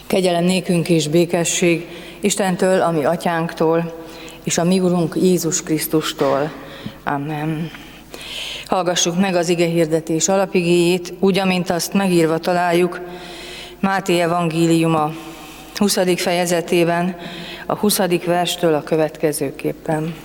Kegyelem nékünk és békesség Istentől, a mi atyánktól, és a mi Urunk Jézus Krisztustól. Amen. Hallgassuk meg az igehirdetés alapigéjét, úgy, amint azt megírva találjuk Máté evangéliuma 20. fejezetében, a 20. verstől a következőképpen.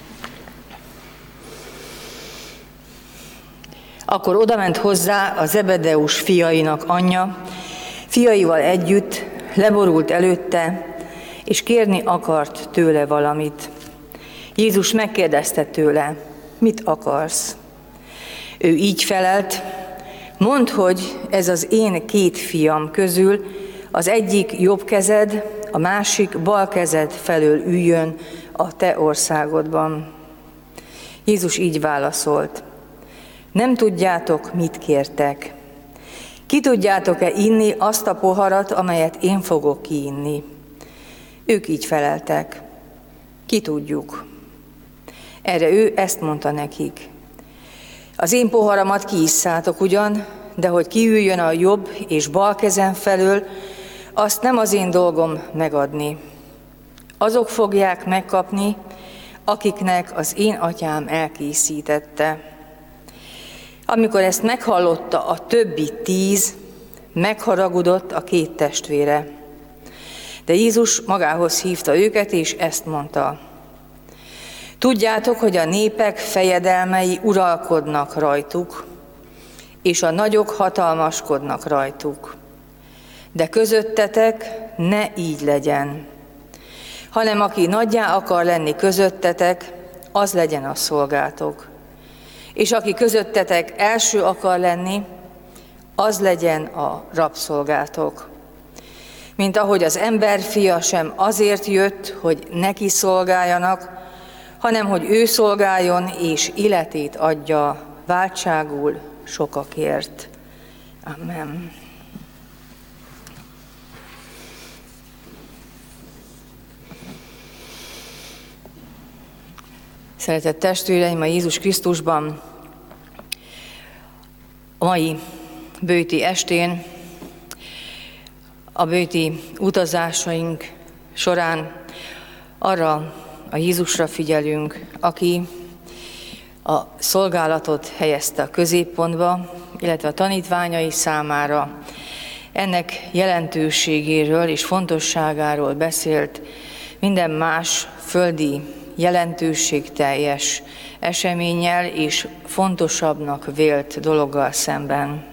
Akkor odament hozzá a Zebedeus fiainak anyja, fiaival együtt leborult előtte, és kérni akart tőle valamit. Jézus megkérdezte tőle, mit akarsz? Ő így felelt, mondd, hogy ez az én 2 fiam közül az egyik jobb kezed, a másik bal kezed felől üljön a te országodban. Jézus így válaszolt, nem tudjátok, mit kértek. Ki tudjátok-e inni azt a poharat, amelyet én fogok kiinni? Ők így feleltek, ki tudjuk. Erre ő ezt mondta nekik, az én poharamat kiisszátok ugyan, de hogy kiüljön a jobb és bal kezem felől, azt nem az én dolgom megadni. Azok fogják megkapni, akiknek az én atyám elkészítette. Amikor ezt meghallotta a többi 10, megharagudott a 2 testvére. De Jézus magához hívta őket, és ezt mondta. Tudjátok, hogy a népek fejedelmei uralkodnak rajtuk, és a nagyok hatalmaskodnak rajtuk. De közöttetek ne így legyen, hanem aki nagyjá akar lenni közöttetek, az legyen a szolgátok. És aki közöttetek első akar lenni, az legyen a rabszolgátok. Mint ahogy az emberfia sem azért jött, hogy neki szolgáljanak, hanem hogy ő szolgáljon és életét adja váltságul sokakért. Amen. Szeretett testvéreim, a Jézus Krisztusban a mai bőti estén, a bőti utazásaink során arra a Jézusra figyelünk, aki a szolgálatot helyezte a középpontba, illetve a tanítványai számára ennek jelentőségéről és fontosságáról beszélt minden más földi jelentőségteljes eseménnyel és fontosabbnak vélt dologgal szemben.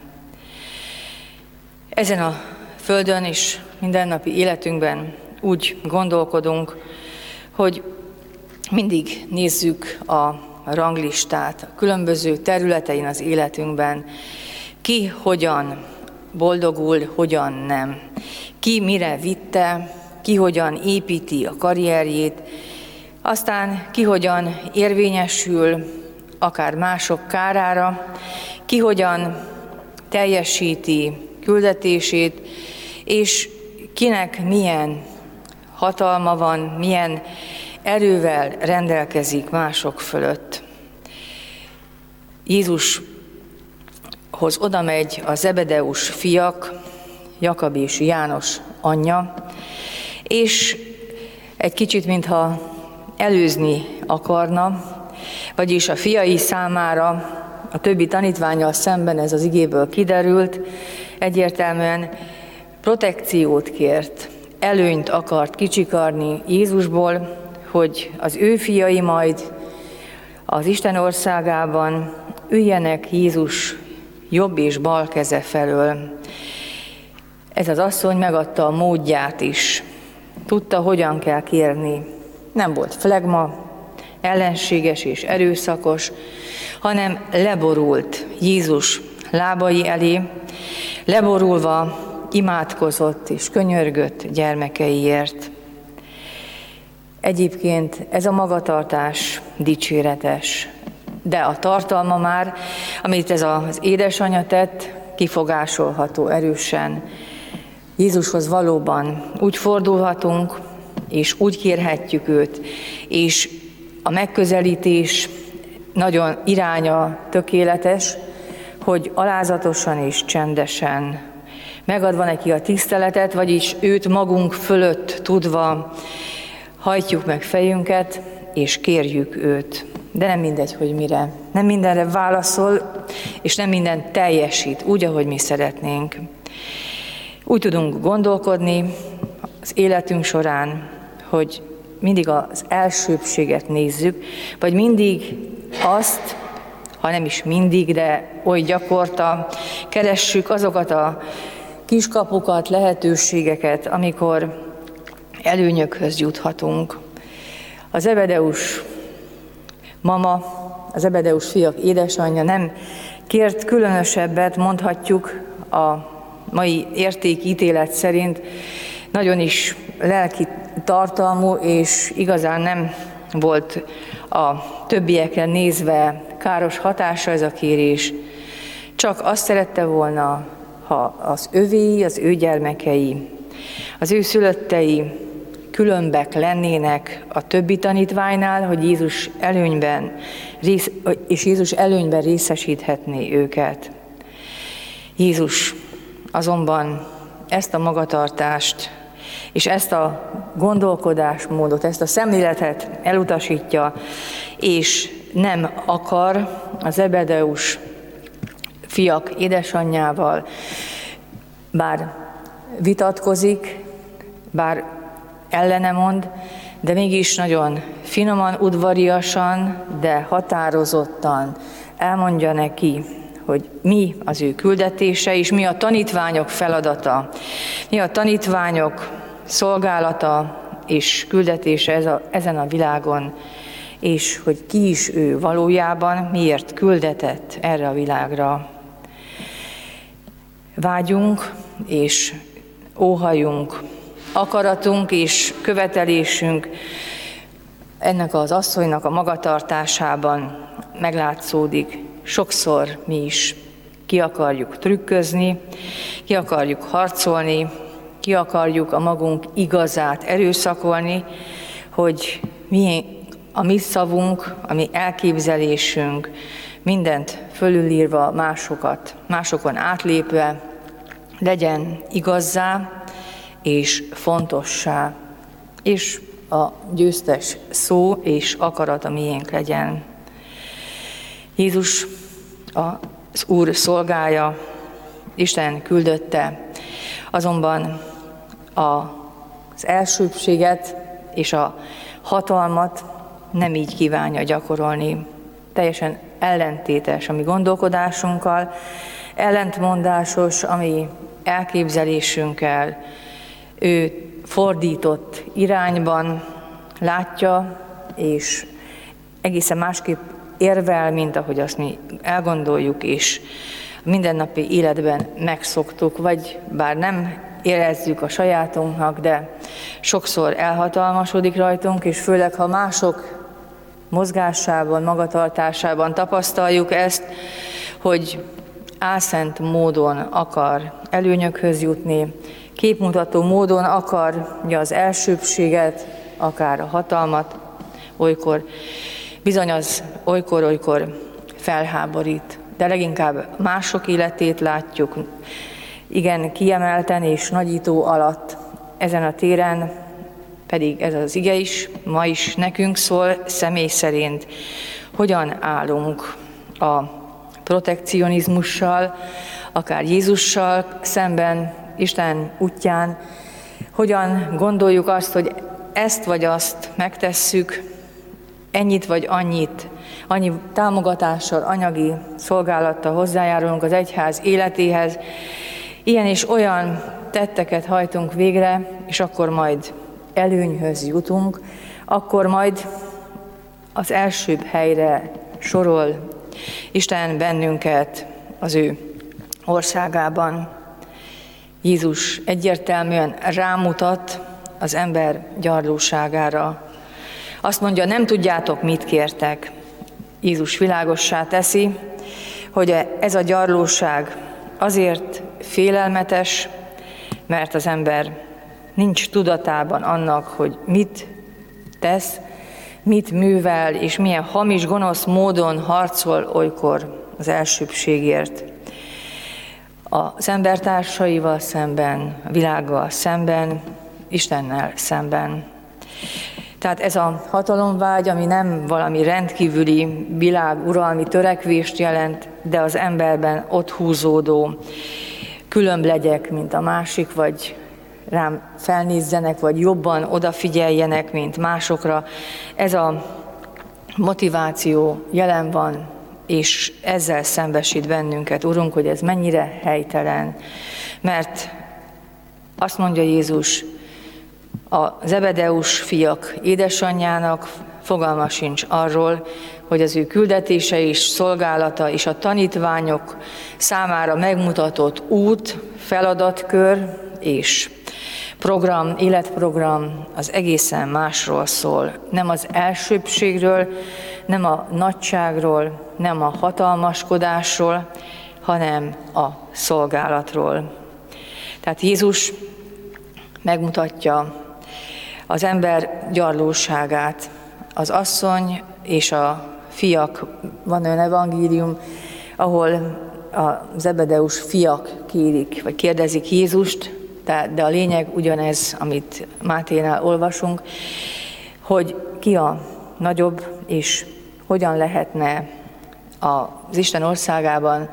Ezen a földön és mindennapi életünkben úgy gondolkodunk, hogy mindig nézzük a ranglistát a különböző területein az életünkben, ki hogyan boldogul, hogyan nem, ki mire vitte, ki hogyan építi a karrierjét, aztán ki hogyan érvényesül, akár mások kárára, ki hogyan teljesíti küldetését, és kinek milyen hatalma van, milyen erővel rendelkezik mások fölött. Jézushoz odamegy a Zebedeus fiak, Jakab és János anyja, és egy kicsit, mintha előzni akarna, vagyis a fiai számára a többi tanítvánnyal szemben, ez az igéből kiderült, egyértelműen protekciót kért, előnyt akart kicsikarni Jézusból, hogy az ő fiai majd az Isten országában üljenek Jézus jobb és bal keze felől. Ez az asszony megadta a módját is. Tudta, hogyan kell kérni. Nem volt flegma, ellenséges és erőszakos, hanem leborult Jézus lábai elé, leborulva imádkozott és könyörgött gyermekeiért. Egyébként ez a magatartás dicséretes, de a tartalma már, amit ez az édesanyja tett, kifogásolható erősen. Jézushoz valóban úgy fordulhatunk, és úgy kérhetjük őt, és a megközelítés nagyon iránya tökéletes, hogy alázatosan és csendesen megadva neki a tiszteletet, vagyis őt magunk fölött tudva hajtjuk meg fejünket, és kérjük őt. De nem mindegy, hogy mire. Nem mindenre válaszol, és nem mindent teljesít, úgy, ahogy mi szeretnénk. Úgy tudunk gondolkodni az életünk során, hogy mindig az elsőbbséget nézzük, vagy mindig azt, ha nem is mindig, de oly gyakorta keressük azokat a kiskapukat, lehetőségeket, amikor előnyökhöz juthatunk. Az Zebedeus mama, az Zebedeus fiak édesanyja nem kért különösebbet, mondhatjuk a mai értékítélet szerint, nagyon is lelki tartalmú, és igazán nem volt a többiekre nézve káros hatása ez a kérés. Csak azt szerette volna, ha az övéi, az ő gyermekei, az ő szülöttei különbek lennének a többi tanítványnál, hogy Jézus előnyben részesíthetné őket. Jézus azonban ezt a magatartást és ezt a gondolkodásmódot, ezt a szemléletet elutasítja, és nem akar az Zebedeus fiak édesanyjával, bár vitatkozik, bár ellene mond, de mégis nagyon finoman, udvariasan, de határozottan elmondja neki, hogy mi az ő küldetése, és mi a tanítványok feladata, mi a tanítványok szolgálata és küldetése ezen a világon, és hogy ki is ő valójában, miért küldetett erre a világra. Vágyunk és óhajunk, akaratunk és követelésünk ennek az asszonynak a magatartásában meglátszódik. Sokszor mi is ki akarjuk trükközni, ki akarjuk harcolni, ki akarjuk a magunk igazát erőszakolni, hogy a mi szavunk, a mi elképzelésünk mindent fölülírva másokon átlépve legyen igazzá és fontossá, és a győztes szó és akarat a miénk legyen. Jézus az Úr szolgája, Isten küldötte, azonban az elsőbbséget és a hatalmat nem így kívánja gyakorolni. Teljesen ellentétes a mi gondolkodásunkkal, ellentmondásos a mi elképzelésünkkel. Ő fordított irányban látja, és egészen másképp érvel, mint ahogy azt mi elgondoljuk, és a mindennapi életben megszoktuk, vagy bár nem érezzük a sajátunknak, de sokszor elhatalmasodik rajtunk, és főleg, ha mások mozgásában, magatartásában tapasztaljuk ezt, hogy álszent módon akar előnyökhöz jutni, képmutató módon akarja az elsőbbséget, akár a hatalmat, olykor bizony az olykor felháborít, de leginkább mások életét látjuk, igen, kiemelten és nagyító alatt ezen a téren, pedig ez az ige is, ma is nekünk szól személy szerint, hogyan állunk a protekcionizmussal, akár Jézussal szemben, Isten útján, hogyan gondoljuk azt, hogy ezt vagy azt megtesszük, ennyit vagy annyit, annyi támogatással, anyagi szolgálattal hozzájárulunk az egyház életéhez, ilyen és olyan tetteket hajtunk végre, és akkor majd előnyhöz jutunk, akkor majd az elsőbb helyre sorol Isten bennünket az ő országában. Jézus egyértelműen rámutat az ember gyarlóságára. Azt mondja, nem tudjátok, mit kértek. Jézus világossá teszi, hogy ez a gyarlóság azért félelmetes, mert az ember nincs tudatában annak, hogy mit tesz, mit művel, és milyen hamis, gonosz módon harcol olykor az elsőbbségért. az embertársaival szemben, a világgal szemben, Istennel szemben. Tehát ez a hatalomvágy, ami nem valami rendkívüli világuralmi törekvést jelent, de az emberben ott húzódó különb legyek, mint a másik, vagy rám felnézzenek, vagy jobban odafigyeljenek, mint másokra. Ez a motiváció jelen van, és ezzel szembesít bennünket, Urunk, hogy ez mennyire helytelen. Mert azt mondja Jézus, a Zebedeus fiak édesanyjának fogalma sincs arról, hogy az ő küldetése és szolgálata és a tanítványok számára megmutatott út, feladatkör és program, életprogram az egészen másról szól. Nem az elsőbbségről, nem a nagyságról, nem a hatalmaskodásról, hanem a szolgálatról. Tehát Jézus megmutatja az ember gyarlóságát. Az asszony és a fiak, van olyan evangélium, ahol a Zebedeus fiak kérik, vagy kérdezik Jézust, de a lényeg ugyanez, amit Máténál olvasunk, hogy ki a nagyobb, és hogyan lehetne az Isten országában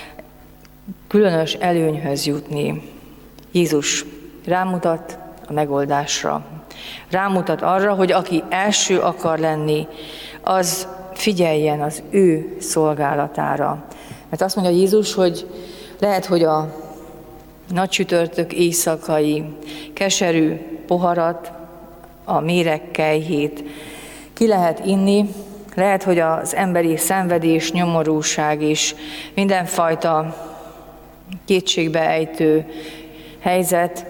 különös előnyhöz jutni. Jézus rámutat a megoldásra. Rámutat arra, hogy aki első akar lenni, az figyeljen az ő szolgálatára. Mert azt mondja Jézus, hogy lehet, hogy a nagy csütörtök éjszakai keserű poharat, a méreg kelyhét ki lehet inni, lehet, hogy az emberi szenvedés, nyomorúság és mindenfajta kétségbeejtő helyzet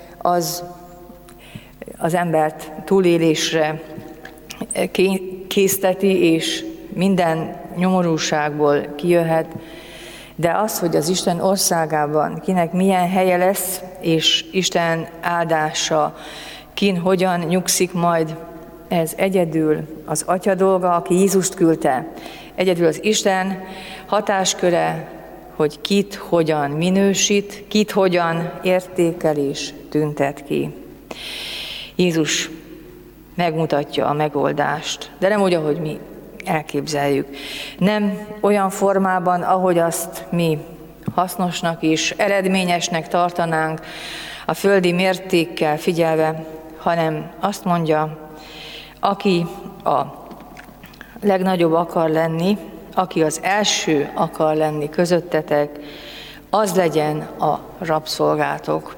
az embert túlélésre készteti, és minden nyomorúságból kijöhet, de az, hogy az Isten országában kinek milyen helye lesz, és Isten áldása kin hogyan nyugszik majd, ez egyedül az Atya dolga, aki Jézust küldte. Egyedül az Isten hatásköre, hogy kit hogyan minősít, kit hogyan értékel és tüntet ki. Jézus megmutatja a megoldást, de nem úgy, ahogy mi elképzeljük. Nem olyan formában, ahogy azt mi hasznosnak és eredményesnek tartanánk a földi mértékkel figyelve, hanem azt mondja, aki a legnagyobb akar lenni, aki az első akar lenni közöttetek, az legyen a rabszolgátok.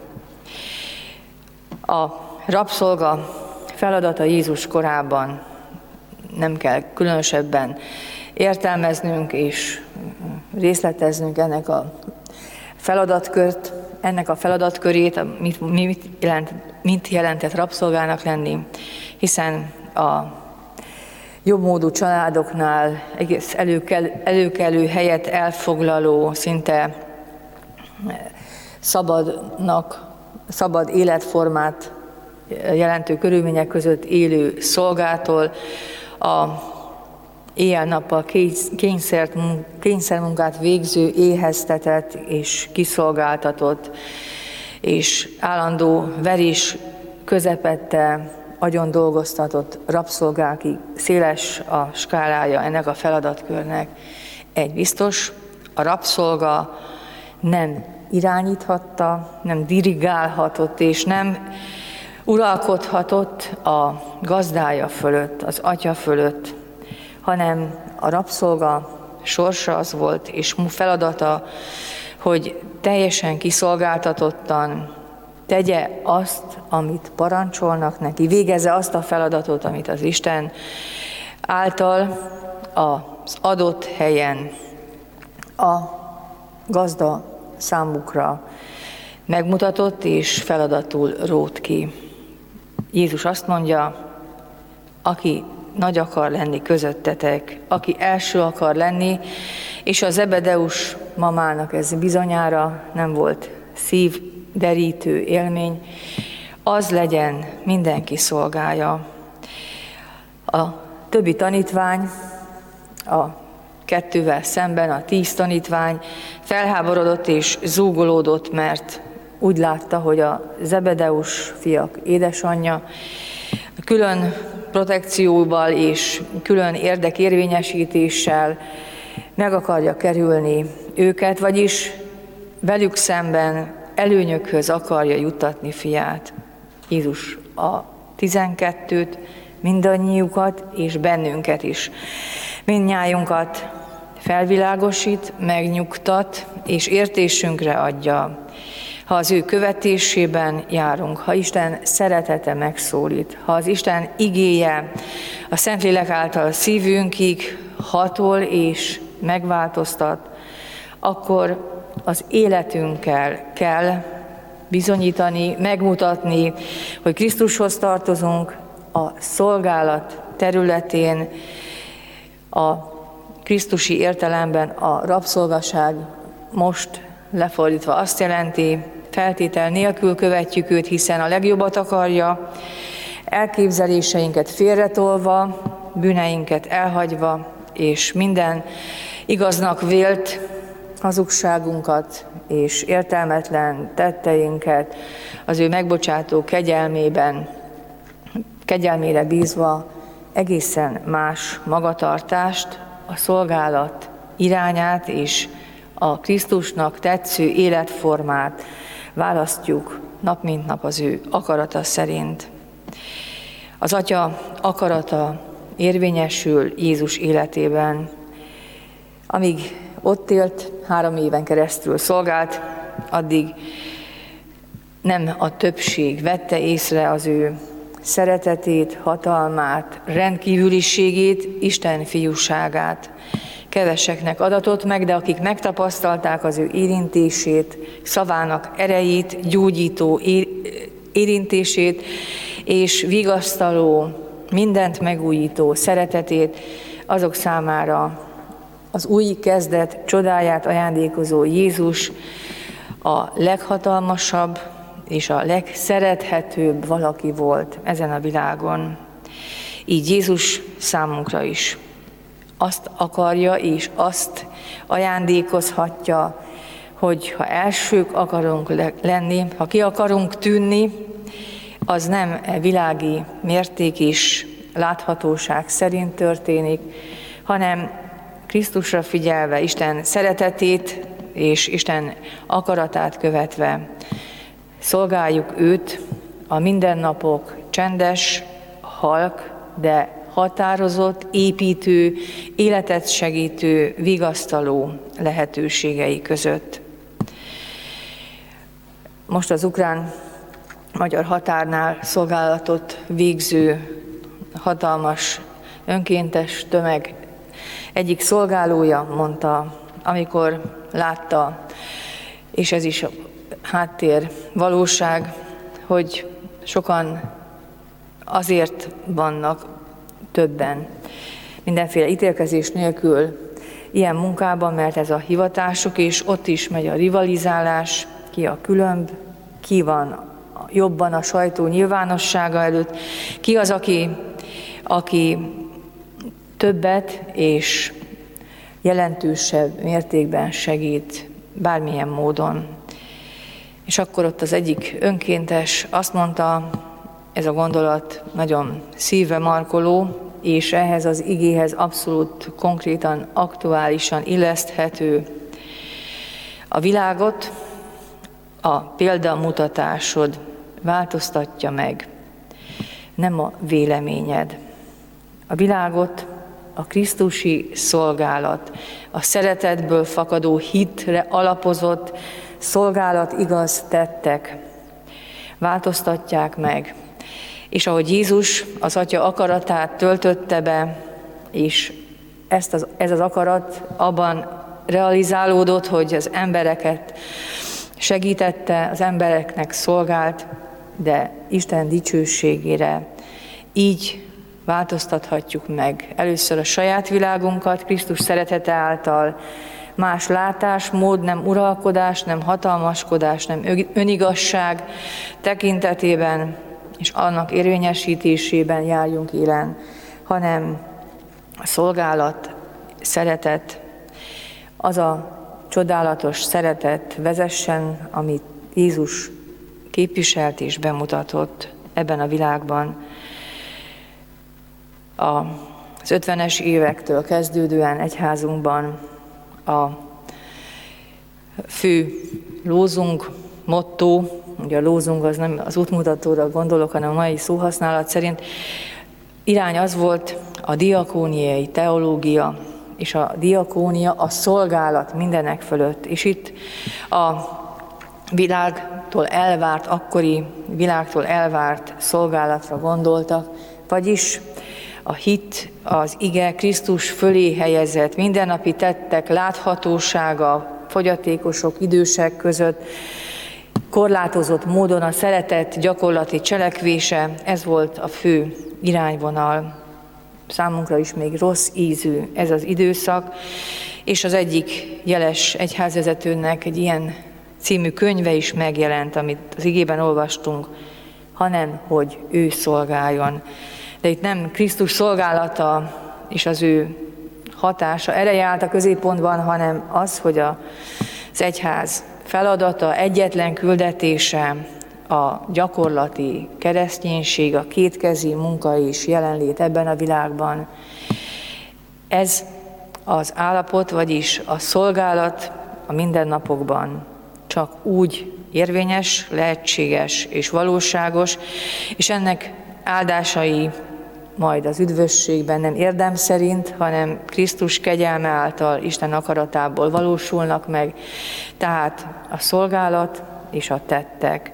A rabszolga feladata Jézus korában nem kell különösebben értelmeznünk és részleteznünk ennek a feladatkört, ennek a feladatkörét, mit jelentett rabszolgának lenni, hiszen a jobbmódú családoknál egész előkelő helyet elfoglaló, szinte szabad életformát jelentő körülmények között élő szolgától a éjjel-nappal kényszermunkát végző, éheztetett és kiszolgáltatott, és állandó verés közepette agyon dolgoztatott rabszolgákig széles a skálája ennek a feladatkörnek. Egy biztos, a rabszolga nem irányíthatta, nem dirigálhatott, és nem uralkodhatott a gazdája fölött, az atya fölött, hanem a rabszolga sorsa az volt, és feladata, hogy teljesen kiszolgáltatottan tegye azt, amit parancsolnak neki, végezze azt a feladatot, amit az Isten által az adott helyen a gazda számukra megmutatott és feladatul rótt ki. Jézus azt mondja, aki nagy akar lenni közöttetek, aki első akar lenni, és a Zebedeus mamának ez bizonyára nem volt szívderítő élmény, az legyen mindenki szolgája. A többi tanítvány, a 2-vel szemben a 10 tanítvány felháborodott és zúgolódott, mert úgy látta, hogy a Zebedeus fiak édesanyja külön protekcióval és külön érdekérvényesítéssel meg akarja kerülni őket, vagyis velük szemben előnyökhöz akarja juttatni fiát. Jézus a 12-t, mindannyiukat és bennünket is. Mindnyájunkat felvilágosít, megnyugtat és értésünkre adja, ha az ő követésében járunk, ha Isten szeretete megszólít, ha az Isten igéje a Szentlélek által szívünkig hatol és megváltoztat, akkor az életünkkel kell bizonyítani, megmutatni, hogy Krisztushoz tartozunk a szolgálat területén, a krisztusi értelemben a rabszolgaság most lefordítva azt jelenti, feltétel nélkül követjük őt, hiszen a legjobbat akarja, elképzeléseinket félretolva, bűneinket elhagyva, és minden igaznak vélt hazugságunkat és értelmetlen tetteinket az ő megbocsátó kegyelmére bízva egészen más magatartást, a szolgálat irányát és a Krisztusnak tetsző életformát választjuk nap mint nap az ő akarata szerint. Az Atya akarata érvényesül Jézus életében. Amíg ott élt, 3 éven keresztül szolgált, addig nem a többség vette észre az ő szeretetét, hatalmát, rendkívüliségét, Isten fiúságát. Keveseknek adatott meg, de akik megtapasztalták az ő érintését, szavának erejét, gyógyító érintését, és vigasztaló, mindent megújító szeretetét, azok számára az új kezdet csodáját ajándékozó Jézus a leghatalmasabb és a legszerethetőbb valaki volt ezen a világon. Így Jézus számunkra is azt akarja és azt ajándékozhatja, hogy ha elsők akarunk lenni, ha ki akarunk tűnni, az nem világi mérték és láthatóság szerint történik, hanem Krisztusra figyelve, Isten szeretetét és Isten akaratát követve szolgáljuk őt a mindennapok csendes, halk, de határozott, építő, életet segítő, vigasztaló lehetőségei között. Most az ukrán-magyar határnál szolgálatot végző hatalmas önkéntes tömeg egyik szolgálója mondta, amikor látta, és ez is a háttér valóság, hogy sokan azért vannak többen, mindenféle ítélkezés nélkül ilyen munkában, mert ez a hivatásuk, és ott is megy a rivalizálás, ki a különb, ki van jobban a sajtó nyilvánossága előtt, ki az, aki többet és jelentősebb mértékben segít bármilyen módon. És akkor ott az egyik önkéntes azt mondta, ez a gondolat nagyon szívbe markoló, és ehhez az igéhez abszolút konkrétan, aktuálisan illeszthető. A világot a példamutatásod változtatja meg, nem a véleményed. A világot a krisztusi szolgálat, a szeretetből fakadó hitre alapozott szolgálat igaz tettek változtatják meg. És ahogy Jézus az Atya akaratát töltötte be, és ez az akarat abban realizálódott, hogy az embereket segítette, az embereknek szolgált, de Isten dicsőségére így változtathatjuk meg először a saját világunkat, Krisztus szeretete által, más látásmód, nem uralkodás, nem hatalmaskodás, nem önigazság tekintetében, és annak érvényesítésében járjunk élen, hanem a szolgálat szeretet, az a csodálatos szeretet vezessen, amit Jézus képviselt és bemutatott ebben a világban. Az 50-es évektől kezdődően egyházunkban a fő lózung, motto, ugye a lózung az nem az útmutatóra gondolok, hanem a mai szóhasználat szerint irány az volt a diakóniai teológia, és a diakónia a szolgálat mindenek fölött. És itt a világtól elvárt, akkori világtól elvárt szolgálatra gondoltak, vagyis a hit, az ige Krisztus fölé helyezett mindennapi tettek láthatósága fogyatékosok, idősek között, korlátozott módon a szeretet gyakorlati cselekvése, ez volt a fő irányvonal. Számunkra is még rossz ízű ez az időszak, és az egyik jeles egyházvezetőnek egy ilyen című könyve is megjelent, amit az igében olvastunk, hanem hogy ő szolgáljon. De itt nem Krisztus szolgálata és az ő hatása, ereje állt a középpontban, hanem az, hogy az egyház feladata, egyetlen küldetése, a gyakorlati kereszténység, a kétkezi munka és jelenlét ebben a világban. Ez az állapot, vagyis a szolgálat a mindennapokban csak úgy érvényes, lehetséges és valóságos, és ennek áldásai majd az üdvösségben nem érdem szerint, hanem Krisztus kegyelme által, Isten akaratából valósulnak meg, tehát a szolgálat és a tettek.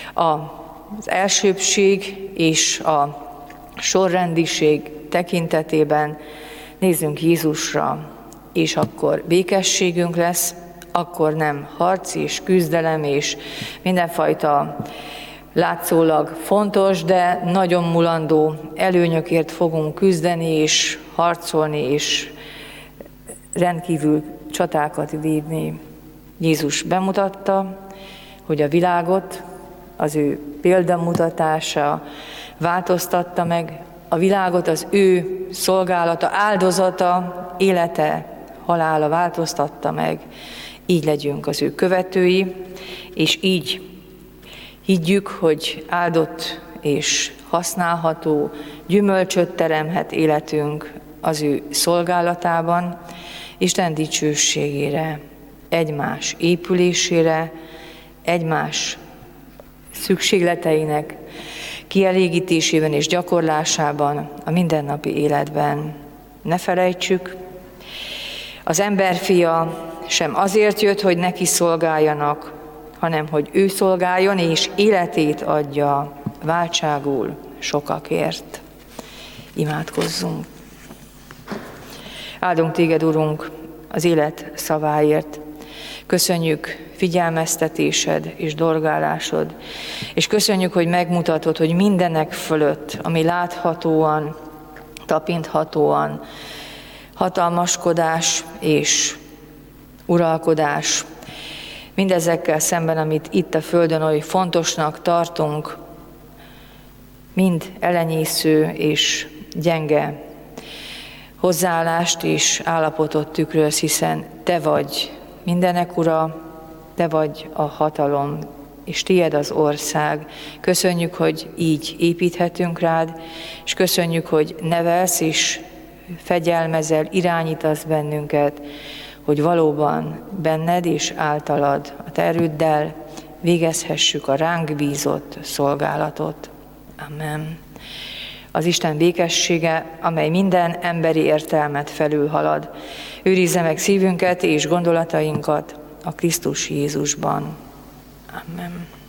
Az elsőbbség és a sorrendiség tekintetében nézzünk Jézusra, és akkor békességünk lesz, akkor nem harc és küzdelem és mindenfajta látszólag fontos, de nagyon mulandó előnyökért fogunk küzdeni és harcolni, és rendkívül csatákat vívni. Jézus bemutatta, hogy a világot az ő példamutatása változtatta meg, a világot az ő szolgálata, áldozata, élete, halála változtatta meg. Így legyünk az ő követői, és így higgyük, hogy áldott és használható gyümölcsöt teremhet életünk az ő szolgálatában, Isten dicsőségére, egymás épülésére, egymás szükségleteinek kielégítésében és gyakorlásában, a mindennapi életben. Ne felejtsük, az emberfia sem azért jött, hogy neki szolgáljanak, hanem hogy ő szolgáljon és életét adja váltságul sokakért. Imádkozzunk! Áldunk téged, Urunk, az élet szaváért. Köszönjük figyelmeztetésed és dorgálásod, és köszönjük, hogy megmutatod, hogy mindenek fölött, ami láthatóan, tapinthatóan, hatalmaskodás és uralkodás, mindezekkel szemben, amit itt a Földön oly fontosnak tartunk, mind elenyésző és gyenge hozzáállást és állapotot tükröz, hiszen Te vagy mindenek Ura, Te vagy a hatalom, és Tied az ország. Köszönjük, hogy így építhetünk rád, és köszönjük, hogy nevelsz és fegyelmezel, irányítasz bennünket, hogy valóban benned és általad a Te erőddel végezhessük a ránk bízott szolgálatot. Amen. Az Isten békessége, amely minden emberi értelmet felülhalad, őrizze meg szívünket és gondolatainkat a Krisztus Jézusban. Amen.